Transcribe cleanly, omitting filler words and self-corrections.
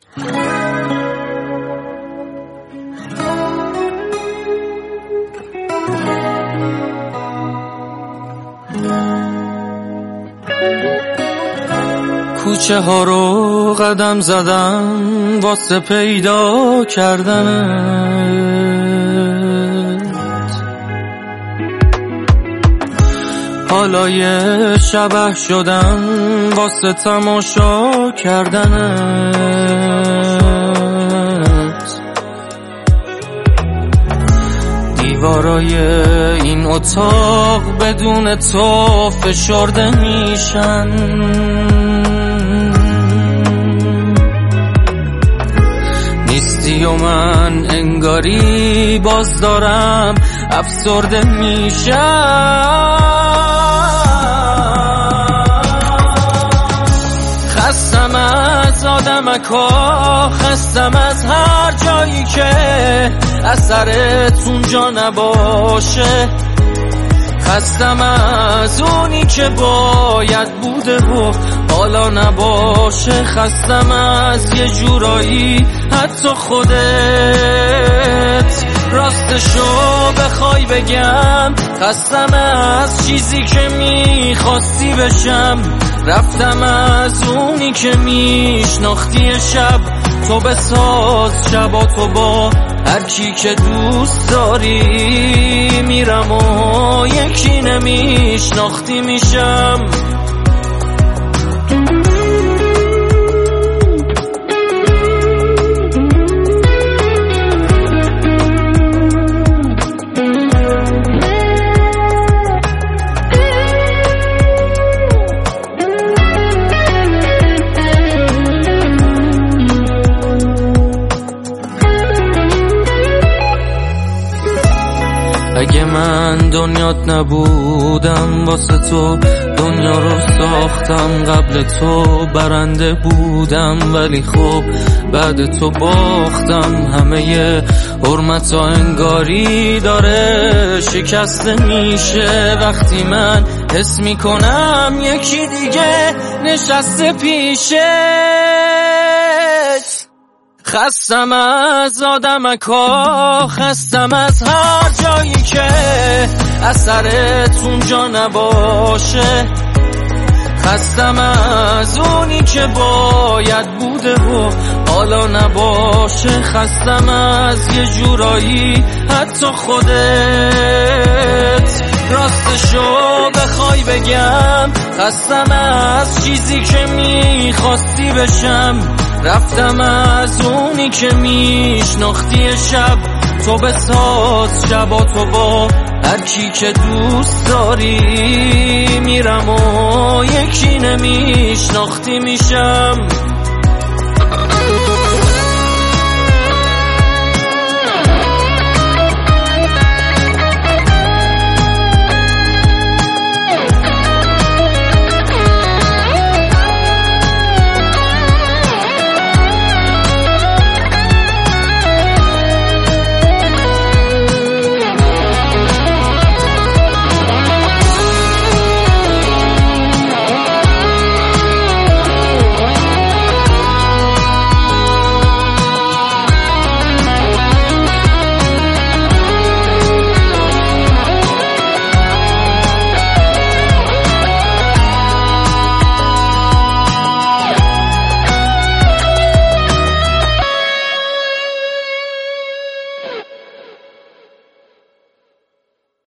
کوچه ها رو قدم زدم واسه پیدا کردنت، حالا یه شبح شدم واسه تماشا کردنت. دیوارای این اتاق بدون تو فشرده میشن، نیستی و من انگاری باز دارم افسرده میشم. خستم از آدمکا، خستم از هر جایی که اثرت اونجا نباشه، خستم از اونی که باید بوده و حالا نباشه، خستم از یه جورایی حتی خودت راستشو بخوای بگم، خستم از چیزی که میخواستی بشم، رفتم از اونی که میشناختی شب، تو بساز شبا تو با هر کی که دوست داری، میرم و یکی نمیشناختی میشم. اگه من دنیات نبودم واسه تو دنیا رو ساختم، قبل تو برنده بودم ولی خب بعد تو باختم، همه حرمتا انگاری داره شکسته میشه وقتی من حس میکنم یکی دیگه نشسته پیشت. خستم از آدمکا، خستم از هر جایی که اثرت اونجا نباشه، خستم از اونی که باید بوده و حالا نباشه، خستم از یه جورایی حتی خودت راستشو بخوای بگم، خستم از چیزی که میخواستی بشم، رفتم از اونی که میشناختی شب، تو بساز شبا تو با هر کی که دوست داری، میرم و یکی نمیشناختی میشم.